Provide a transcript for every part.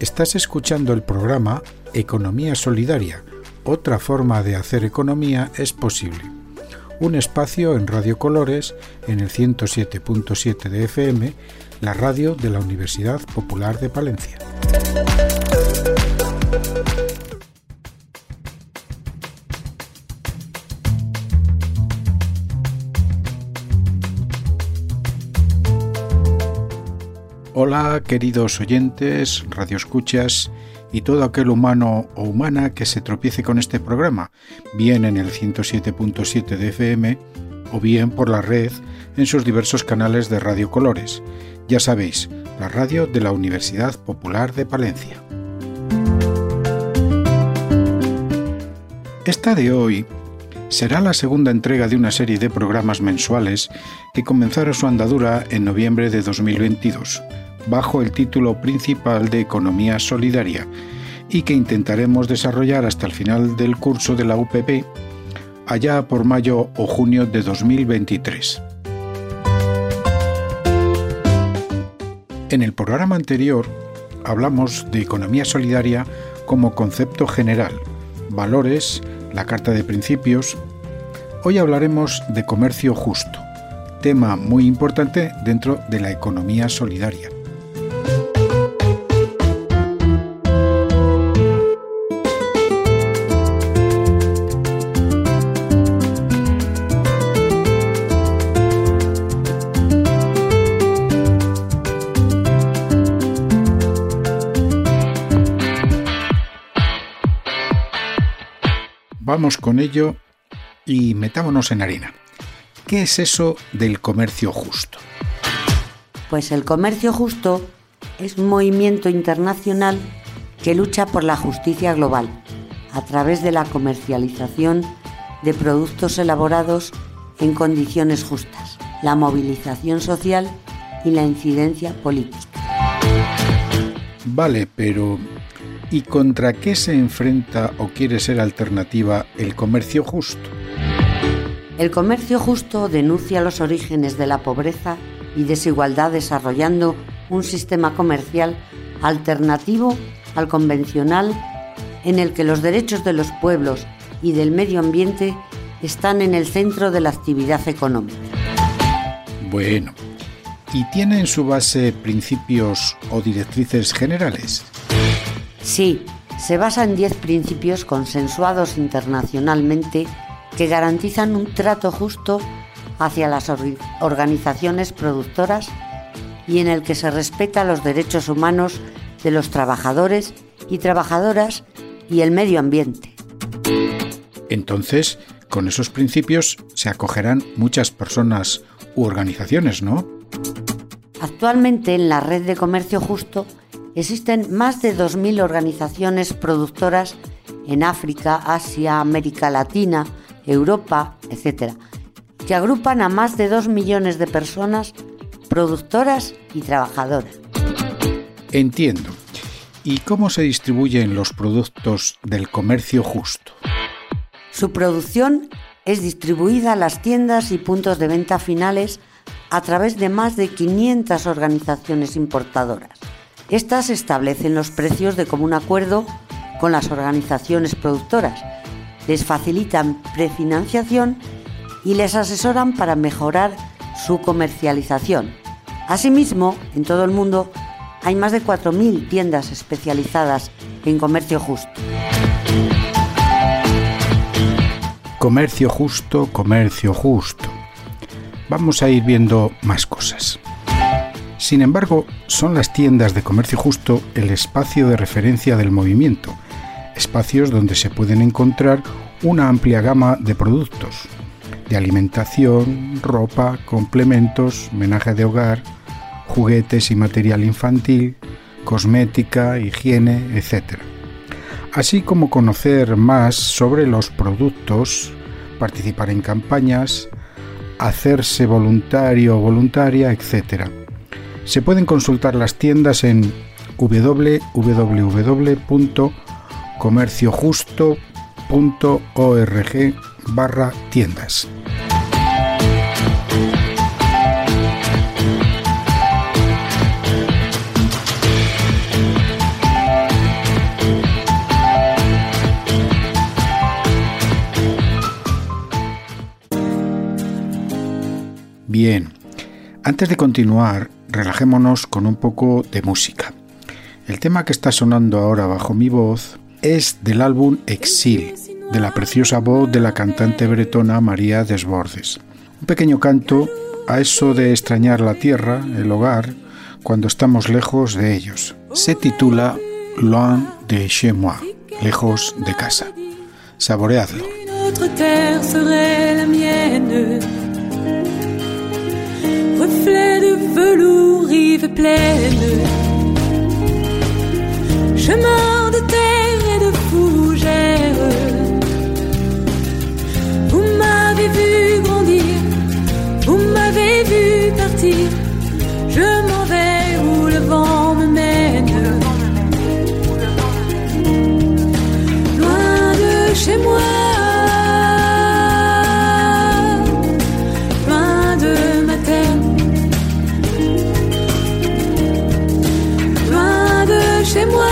Estás escuchando el programa Economía Solidaria, otra forma de hacer economía es posible. Un espacio en Radio Colores, en el 107.7 de FM, la radio de la Universidad Popular de Palencia. Hola, queridos oyentes, radioescuchas y todo aquel humano o humana que se tropiece con este programa, bien en el 107.7 de FM o bien por la red en sus diversos canales de Radio Colores. Ya sabéis, la radio de la Universidad Popular de Palencia. Esta de hoy será la segunda entrega de una serie de programas mensuales que comenzaron su andadura en noviembre de 2022, bajo el título principal de Economía Solidaria, y que intentaremos desarrollar hasta el final del curso de la UPP, allá por mayo o junio de 2023. En el programa anterior hablamos de economía solidaria como concepto general, valores, la carta de principios. Hoy hablaremos de comercio justo, tema muy importante dentro de la economía solidaria. Vamos con ello y metámonos en harina. ¿Qué es eso del comercio justo? Pues el comercio justo es un movimiento internacional que lucha por la justicia global a través de la comercialización de productos elaborados en condiciones justas, la movilización social y la incidencia política. Vale, pero ¿y contra qué se enfrenta o quiere ser alternativa el comercio justo? El comercio justo denuncia los orígenes de la pobreza y desigualdad desarrollando un sistema comercial alternativo al convencional en el que los derechos de los pueblos y del medio ambiente están en el centro de la actividad económica. Bueno, ¿y tiene en su base principios o directrices generales? Sí, se basa en 10 principios consensuados internacionalmente que garantizan un trato justo hacia las organizaciones productoras y en el que se respeta los derechos humanos de los trabajadores y trabajadoras y el medio ambiente. Entonces, con esos principios se acogerán muchas personas u organizaciones, ¿no? Actualmente en la red de comercio justo existen más de 2.000 organizaciones productoras en África, Asia, América Latina, Europa, etc., que agrupan a más de 2 millones de personas productoras y trabajadoras. Entiendo. ¿Y cómo se distribuyen los productos del comercio justo? Su producción es distribuida a las tiendas y puntos de venta finales a través de más de 500 organizaciones importadoras. Estas establecen los precios de común acuerdo con las organizaciones productoras, les facilitan prefinanciación y les asesoran para mejorar su comercialización. Asimismo, en todo el mundo hay más de 4.000 tiendas especializadas en comercio justo. Comercio justo, comercio justo. Vamos a ir viendo más cosas. Sin embargo, son las tiendas de comercio justo el espacio de referencia del movimiento, espacios donde se pueden encontrar una amplia gama de productos, de alimentación, ropa, complementos, menaje de hogar, juguetes y material infantil, cosmética, higiene, etc. Así como conocer más sobre los productos, participar en campañas, hacerse voluntario o voluntaria, etc. Se pueden consultar las tiendas en www.comerciojusto.org/tiendas. Antes de continuar, relajémonos con un poco de música. El tema que está sonando ahora bajo mi voz es del álbum Exil, de la preciosa voz de la cantante bretona María Desbordes. Un pequeño canto a eso de extrañar la tierra, el hogar, cuando estamos lejos de ellos. Se titula Loin de chez moi, lejos de casa. Saboreadlo. Notre terre serait la mienne, reflet de velours, rive pleine, chemin de terre et de fougères. Vous m'avez vu grandir, vous m'avez vu partir, je m'en vais où le vent me mène. Loin de chez moi, loin de ma terre, loin de chez moi.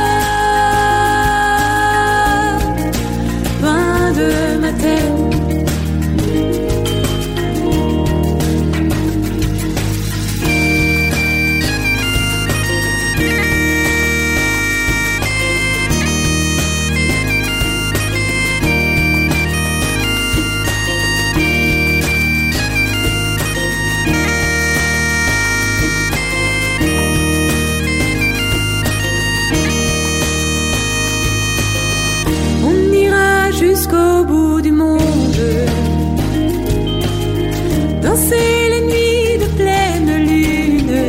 Jusqu'au bout du monde, danser les nuits de pleine lune.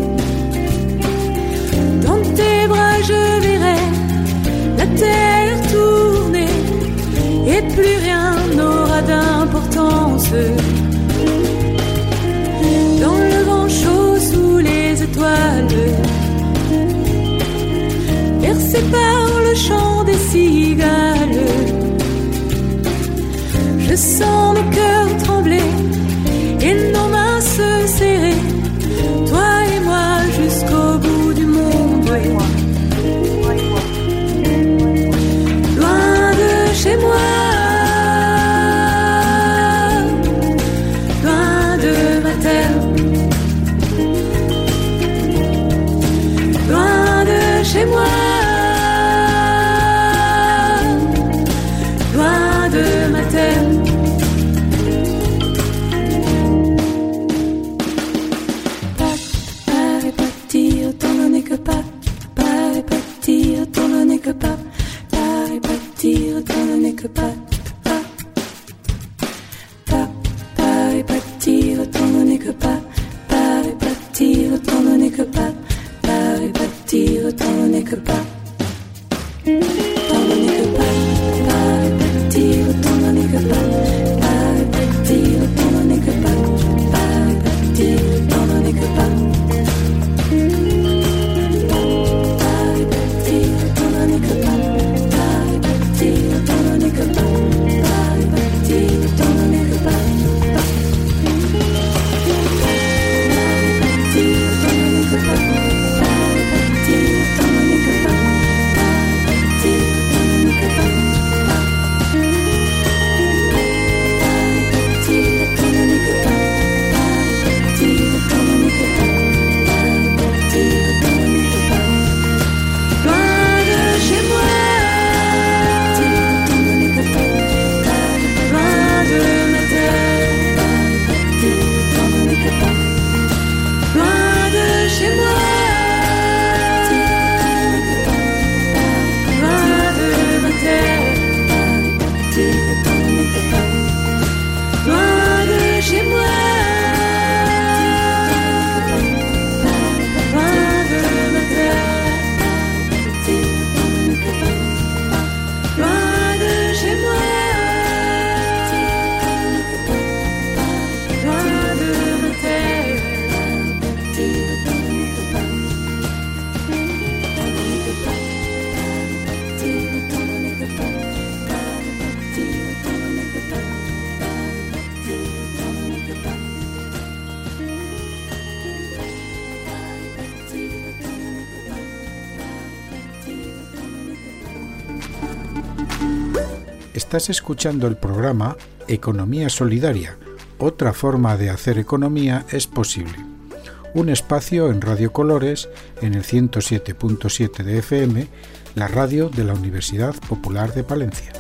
Dans tes bras je verrai la terre tourner et plus rien n'aura d'importance. Dans le vent chaud sous les étoiles, bercé par le chant des cigales, je sens nos cœurs trembler et nos mains se serrer, toi et moi jusqu'au bout du monde. Loin de chez moi, loin de ma terre, loin de chez moi. Estás escuchando el programa Economía Solidaria, otra forma de hacer economía es posible. Un espacio en Radio Colores, en el 107.7 de FM, la radio de la Universidad Popular de Palencia.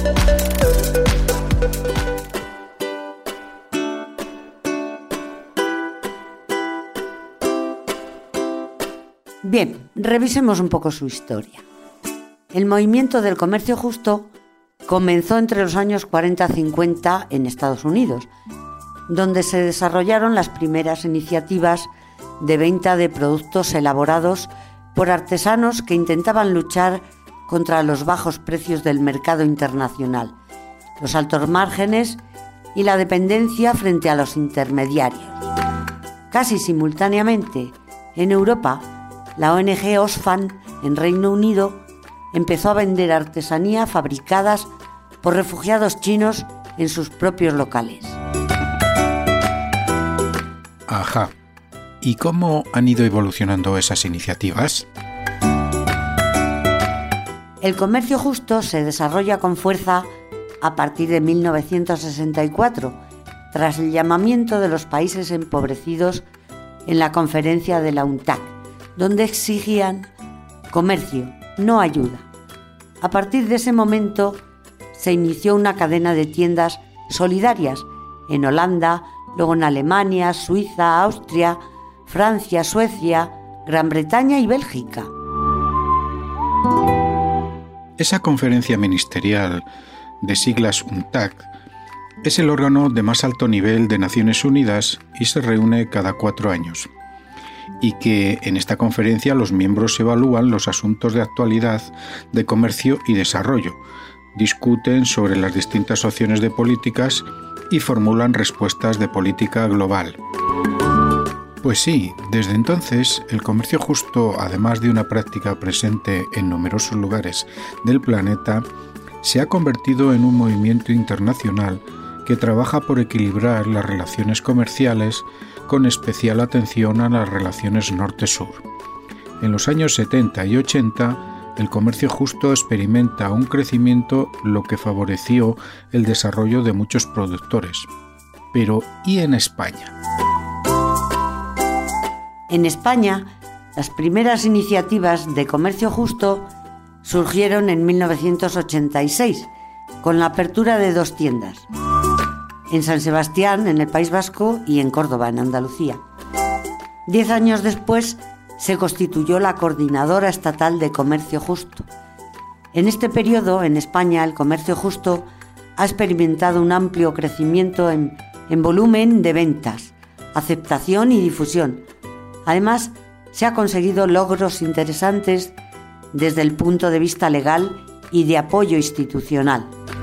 Bien, revisemos un poco su historia. El movimiento del comercio justo comenzó entre los años 40-50 en Estados Unidos, donde se desarrollaron las primeras iniciativas de venta de productos elaborados por artesanos que intentaban luchar contra los bajos precios del mercado internacional, los altos márgenes y la dependencia frente a los intermediarios. Casi simultáneamente, en Europa, la ONG Oxfam, en Reino Unido, empezó a vender artesanía fabricadas por refugiados chinos en sus propios locales. Ajá. ¿Y cómo han ido evolucionando esas iniciativas? El comercio justo se desarrolla con fuerza a partir de 1964, tras el llamamiento de los países empobrecidos en la conferencia de la UNCTAD, donde exigían comercio, no ayuda. A partir de ese momento se inició una cadena de tiendas solidarias en Holanda, luego en Alemania, Suiza, Austria, Francia, Suecia, Gran Bretaña y Bélgica. Esa conferencia ministerial, de siglas UNCTAD, es el órgano de más alto nivel de Naciones Unidas y se reúne cada 4 años. Y que en esta conferencia los miembros evalúan los asuntos de actualidad de comercio y desarrollo, discuten sobre las distintas opciones de políticas y formulan respuestas de política global. Pues sí, desde entonces el comercio justo, además de una práctica presente en numerosos lugares del planeta, se ha convertido en un movimiento internacional que trabaja por equilibrar las relaciones comerciales con especial atención a las relaciones norte-sur. En los años 70 y 80, el comercio justo experimenta un crecimiento, lo que favoreció el desarrollo de muchos productores. Pero, ¿y en España? En España, las primeras iniciativas de comercio justo surgieron en 1986, con la apertura de 2 tiendas, en San Sebastián, en el País Vasco, y en Córdoba, en Andalucía. 10 años después se constituyó la Coordinadora Estatal de Comercio Justo. En este periodo, en España, el comercio justo ha experimentado un amplio crecimiento en volumen de ventas, aceptación y difusión. Además, se han conseguido logros interesantes desde el punto de vista legal y de apoyo institucional.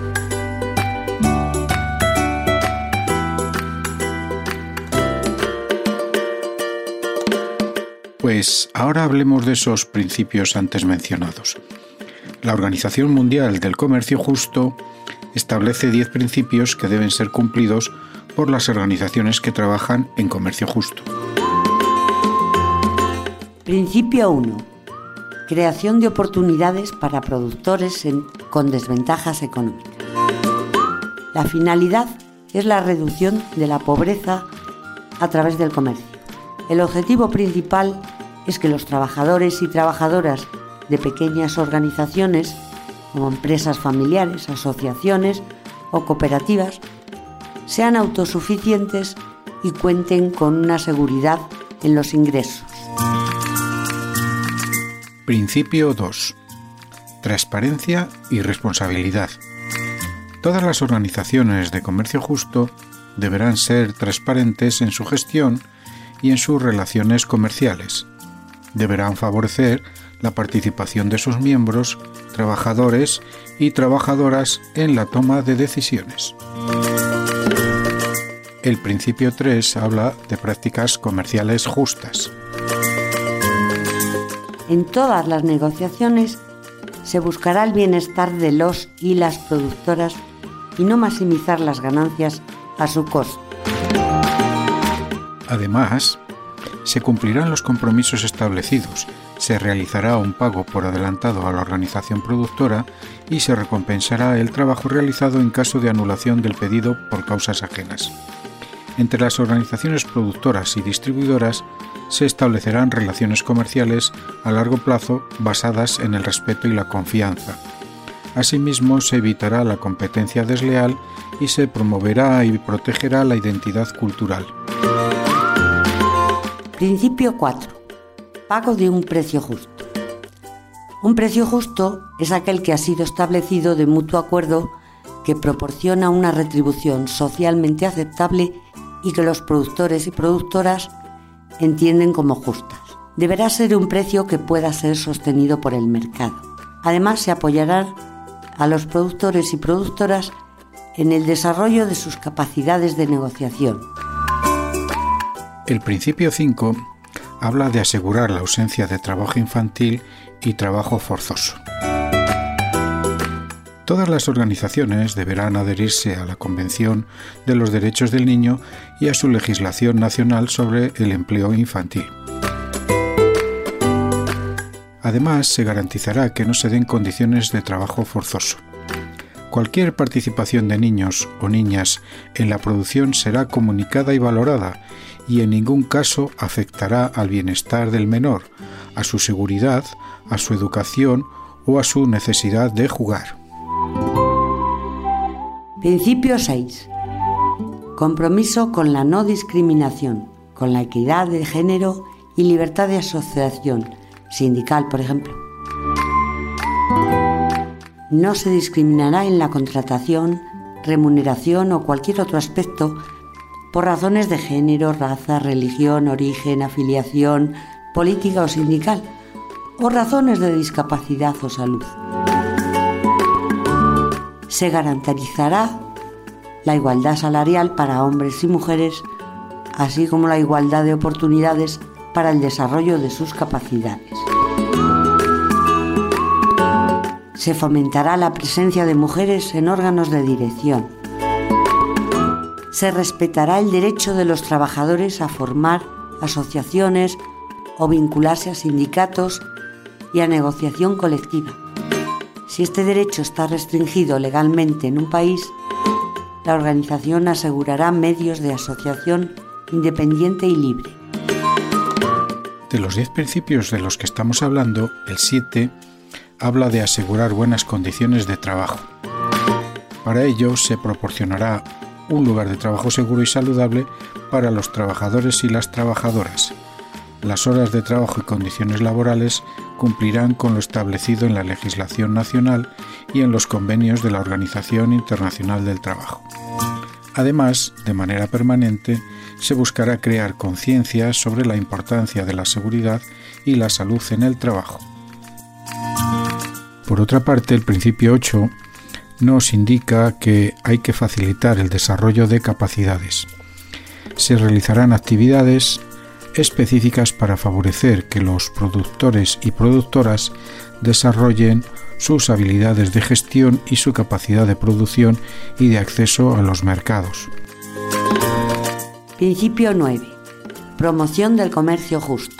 Pues ahora hablemos de esos principios antes mencionados. La Organización Mundial del Comercio Justo establece 10 principios que deben ser cumplidos por las organizaciones que trabajan en comercio justo. Principio 1. Creación de oportunidades para productores con desventajas económicas. La finalidad es la reducción de la pobreza a través del comercio. El objetivo principal es que los trabajadores y trabajadoras de pequeñas organizaciones, como empresas familiares, asociaciones o cooperativas, sean autosuficientes y cuenten con una seguridad en los ingresos. Principio 2. Transparencia y responsabilidad. Todas las organizaciones de comercio justo deberán ser transparentes en su gestión y en sus relaciones comerciales. Deberán favorecer la participación de sus miembros, trabajadores y trabajadoras en la toma de decisiones. El principio 3 habla de prácticas comerciales justas. En todas las negociaciones se buscará el bienestar de los y las productoras y no maximizar las ganancias a su costo. Además, se cumplirán los compromisos establecidos, se realizará un pago por adelantado a la organización productora y se recompensará el trabajo realizado en caso de anulación del pedido por causas ajenas. Entre las organizaciones productoras y distribuidoras se establecerán relaciones comerciales a largo plazo basadas en el respeto y la confianza. Asimismo, se evitará la competencia desleal y se promoverá y protegerá la identidad cultural. Principio 4. Pago de un precio justo. Un precio justo es aquel que ha sido establecido de mutuo acuerdo, que proporciona una retribución socialmente aceptable y que los productores y productoras entienden como justas. Deberá ser un precio que pueda ser sostenido por el mercado. Además, se apoyará a los productores y productoras en el desarrollo de sus capacidades de negociación. El principio 5 habla de asegurar la ausencia de trabajo infantil y trabajo forzoso. Todas las organizaciones deberán adherirse a la Convención de los Derechos del Niño y a su legislación nacional sobre el empleo infantil. Además, se garantizará que no se den condiciones de trabajo forzoso. Cualquier participación de niños o niñas en la producción será comunicada y valorada, y en ningún caso afectará al bienestar del menor, a su seguridad, a su educación o a su necesidad de jugar. Principio 6. Compromiso con la no discriminación, con la equidad de género y libertad de asociación, sindical, por ejemplo. No se discriminará en la contratación, remuneración o cualquier otro aspecto por razones de género, raza, religión, origen, afiliación, política o sindical, o razones de discapacidad o salud. Se garantizará la igualdad salarial para hombres y mujeres, así como la igualdad de oportunidades para el desarrollo de sus capacidades. Se fomentará la presencia de mujeres en órganos de dirección. Se respetará el derecho de los trabajadores a formar asociaciones o vincularse a sindicatos y a negociación colectiva. Si este derecho está restringido legalmente en un país, la organización asegurará medios de asociación independiente y libre. De los 10 principios de los que estamos hablando, el 7 habla de asegurar buenas condiciones de trabajo. Para ello se proporcionará un lugar de trabajo seguro y saludable para los trabajadores y las trabajadoras. Las horas de trabajo y condiciones laborales cumplirán con lo establecido en la legislación nacional y en los convenios de la Organización Internacional del Trabajo. Además, de manera permanente, se buscará crear conciencia sobre la importancia de la seguridad y la salud en el trabajo. Por otra parte, el principio 8 nos indica que hay que facilitar el desarrollo de capacidades. Se realizarán actividades específicas para favorecer que los productores y productoras desarrollen sus habilidades de gestión y su capacidad de producción y de acceso a los mercados. Principio 9. Promoción del comercio justo.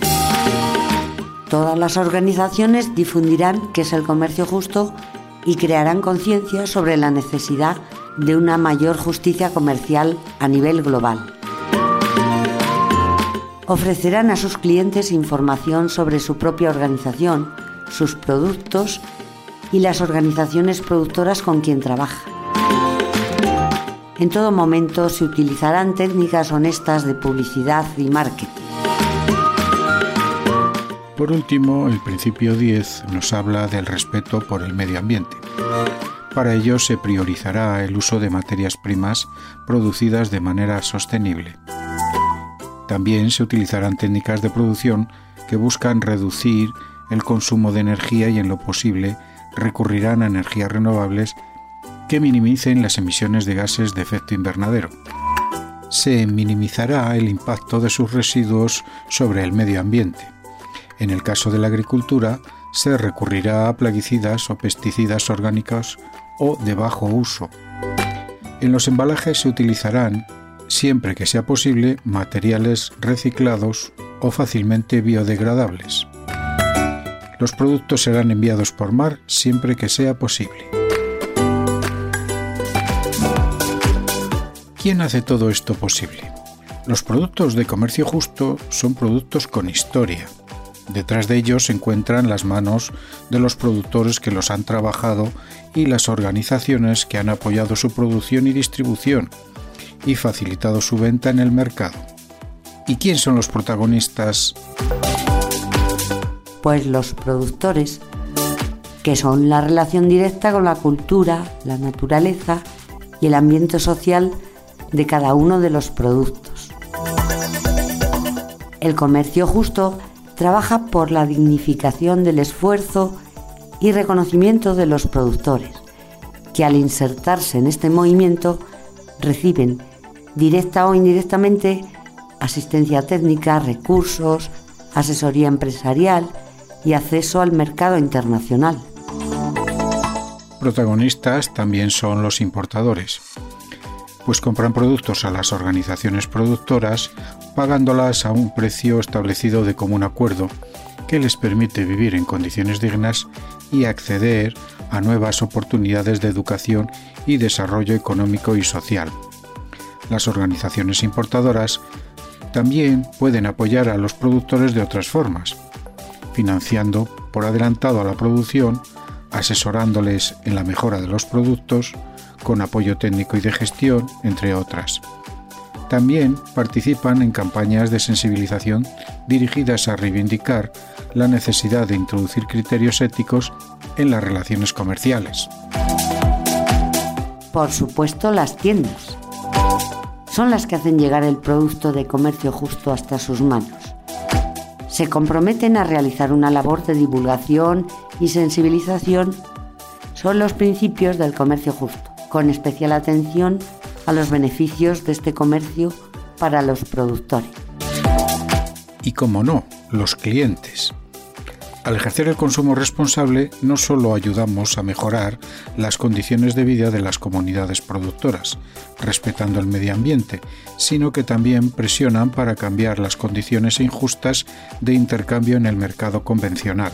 Todas las organizaciones difundirán qué es el comercio justo y crearán conciencia sobre la necesidad de una mayor justicia comercial a nivel global. Ofrecerán a sus clientes información sobre su propia organización, sus productos y las organizaciones productoras con quien trabaja. En todo momento se utilizarán técnicas honestas de publicidad y marketing. Por último, el principio 10 nos habla del respeto por el medio ambiente. Para ello se priorizará el uso de materias primas producidas de manera sostenible. También se utilizarán técnicas de producción que buscan reducir el consumo de energía y, en lo posible, recurrirán a energías renovables que minimicen las emisiones de gases de efecto invernadero. Se minimizará el impacto de sus residuos sobre el medio ambiente. En el caso de la agricultura, se recurrirá a plaguicidas o pesticidas orgánicos o de bajo uso. En los embalajes se utilizarán, siempre que sea posible, materiales reciclados o fácilmente biodegradables. Los productos serán enviados por mar siempre que sea posible. quién hace todo esto posible? Los productos de comercio justo son productos con historia. Detrás de ellos se encuentran las manos de los productores que los han trabajado y las organizaciones que han apoyado su producción y distribución y facilitado su venta en el mercado. ¿Y quién son los protagonistas? Pues los productores, que son la relación directa con la cultura, la naturaleza y el ambiente social de cada uno de los productos. El comercio justo trabaja por la dignificación del esfuerzo y reconocimiento de los productores, que al insertarse en este movimiento reciben, directa o indirectamente, asistencia técnica, recursos, asesoría empresarial y acceso al mercado internacional. Protagonistas también son los importadores, pues compran productos a las organizaciones productoras pagándolas a un precio establecido de común acuerdo que les permite vivir en condiciones dignas y acceder a nuevas oportunidades de educación y desarrollo económico y social. Las organizaciones importadoras también pueden apoyar a los productores de otras formas, financiando por adelantado a la producción, asesorándoles en la mejora de los productos, con apoyo técnico y de gestión, entre otras. También participan en campañas de sensibilización dirigidas a reivindicar la necesidad de introducir criterios éticos en las relaciones comerciales. Por supuesto, las tiendas son las que hacen llegar el producto de comercio justo hasta sus manos. Se comprometen a realizar una labor de divulgación y sensibilización sobre los principios del comercio justo, con especial atención a los beneficios de este comercio para los productores. Y cómo no, los clientes. Al ejercer el consumo responsable, no solo ayudamos a mejorar las condiciones de vida de las comunidades productoras, respetando el medio ambiente, sino que también presionan para cambiar las condiciones injustas de intercambio en el mercado convencional.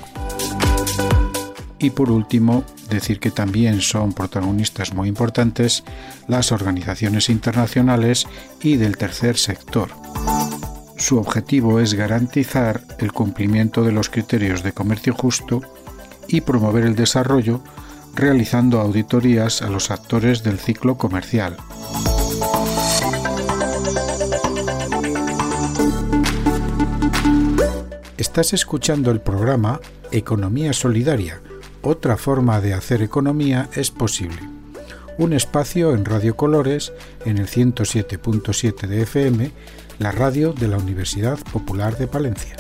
Y por último, decir que también son protagonistas muy importantes las organizaciones internacionales y del tercer sector. Su objetivo es garantizar el cumplimiento de los criterios de comercio justo y promover el desarrollo, realizando auditorías a los actores del ciclo comercial. Estás escuchando el programa Economía Solidaria. Otra forma de hacer economía es posible. Un espacio en Radio Colores, en el 107.7 de FM, la radio de la Universidad Popular de Palencia.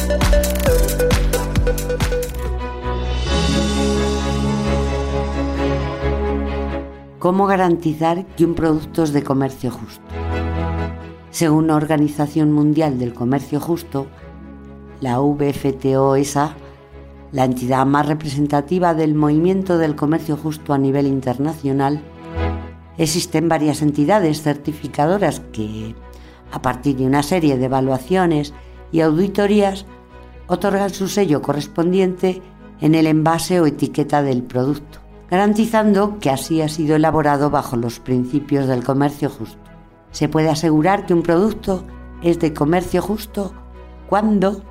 ¿Cómo garantizar que un producto es de comercio justo? Según la Organización Mundial del Comercio Justo, la WTO-SA, la entidad más representativa del movimiento del comercio justo a nivel internacional, existen varias entidades certificadoras que, a partir de una serie de evaluaciones y auditorías, otorgan su sello correspondiente en el envase o etiqueta del producto, garantizando que así ha sido elaborado bajo los principios del comercio justo. Se puede asegurar que un producto es de comercio justo cuando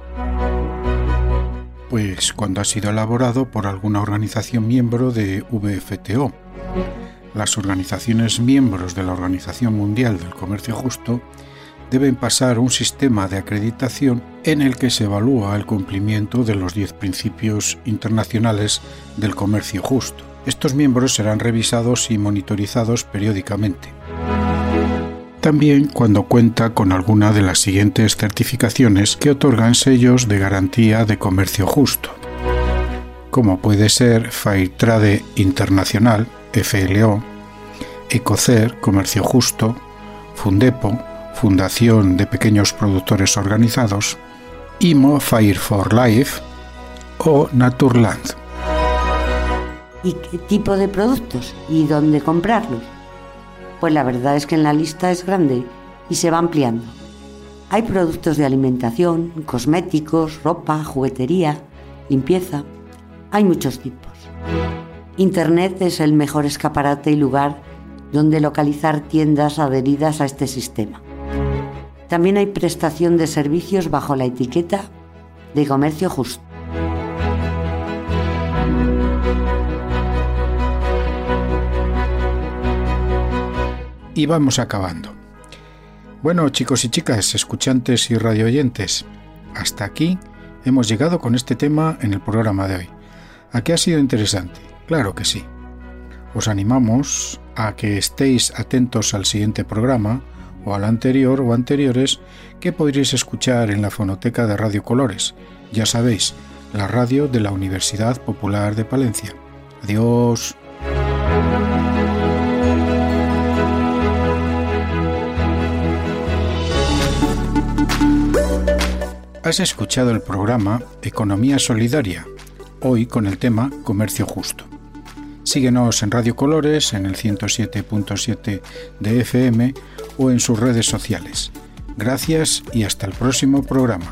ha sido elaborado por alguna organización miembro de WTO. Las organizaciones miembros de la Organización Mundial del Comercio Justo deben pasar un sistema de acreditación en el que se evalúa el cumplimiento de los 10 principios internacionales del comercio justo. Estos miembros serán revisados y monitorizados periódicamente. También cuando cuenta con alguna de las siguientes certificaciones que otorgan sellos de garantía de comercio justo, como puede ser Fairtrade Internacional, FLO, Ecocer, Comercio Justo, Fundepo, Fundación de Pequeños Productores Organizados, IMO Fair for Life o Naturland. ¿Y qué tipo de productos? ¿Y dónde comprarlos? Pues la verdad es que en la lista es grande y se va ampliando. Hay productos de alimentación, cosméticos, ropa, juguetería, limpieza. Hay muchos tipos. Internet es el mejor escaparate y lugar donde localizar tiendas adheridas a este sistema. También hay prestación de servicios bajo la etiqueta de comercio justo. Y vamos acabando. Bueno, chicos y chicas, escuchantes y radioyentes, hasta aquí hemos llegado con este tema en el programa de hoy. ¿A qué ha sido interesante? Claro que sí. Os animamos a que estéis atentos al siguiente programa, o al anterior o anteriores, que podréis escuchar en la fonoteca de Radio Colores. Ya sabéis, la radio de la Universidad Popular de Palencia. Adiós. Has escuchado el programa Economía Solidaria, hoy con el tema Comercio Justo. Síguenos en Radio Colores, en el 107.7 de FM o en sus redes sociales. Gracias y hasta el próximo programa.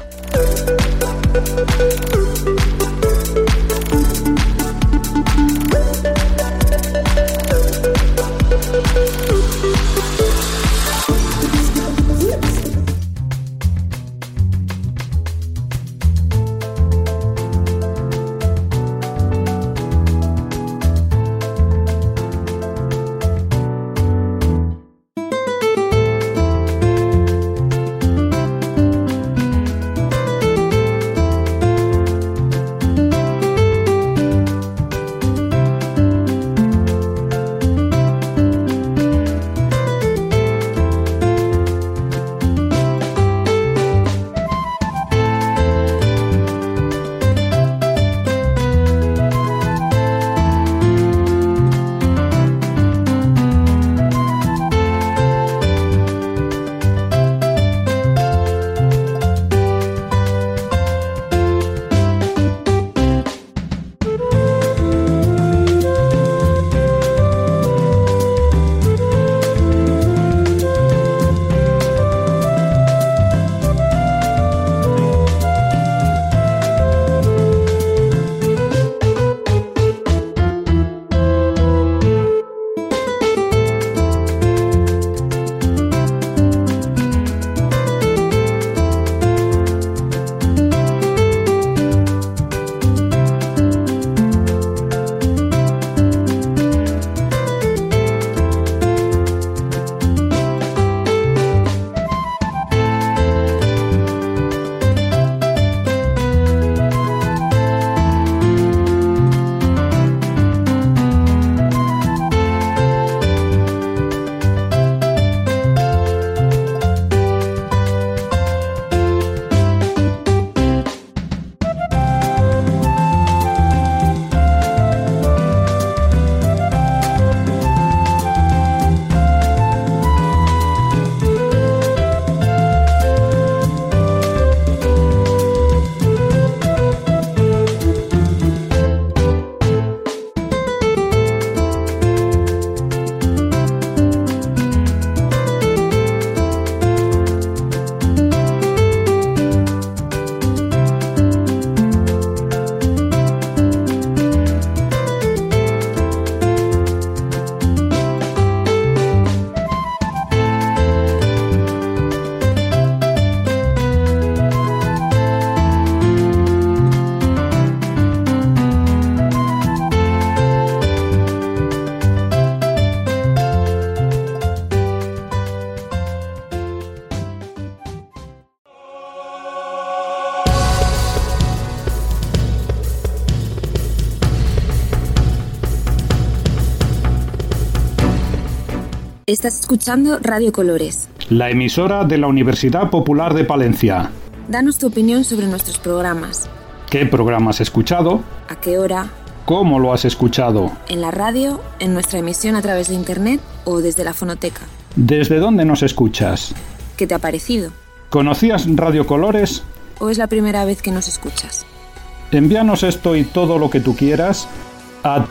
Estás escuchando Radio Colores, la emisora de la Universidad Popular de Palencia. Danos tu opinión sobre nuestros programas. ¿Qué programa has escuchado? ¿A qué hora? ¿Cómo lo has escuchado? ¿En la radio, en nuestra emisión a través de internet o desde la fonoteca? ¿Desde dónde nos escuchas? ¿Qué te ha parecido? ¿Conocías Radio Colores? ¿O es la primera vez que nos escuchas? Envíanos esto y todo lo que tú quieras a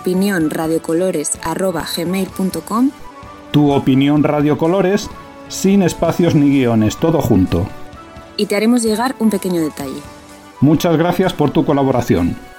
tuopinionradiocolores@gmail.com. Tu opinión Radio Colores, sin espacios ni guiones, todo junto. Y te haremos llegar un pequeño detalle. Muchas gracias por tu colaboración.